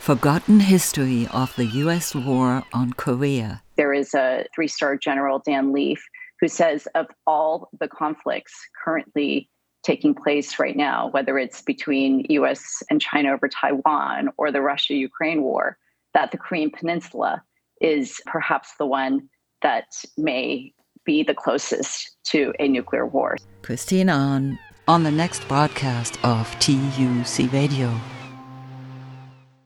Forgotten History of the U.S. War on Korea. There is a 3-star General Dan Leaf who says of all the conflicts currently taking place right now, whether it's between U.S. and China over Taiwan or the Russia-Ukraine war, that the Korean Peninsula is perhaps the one that may be the closest to a nuclear war. Christine Ahn on the next broadcast of TUC Radio.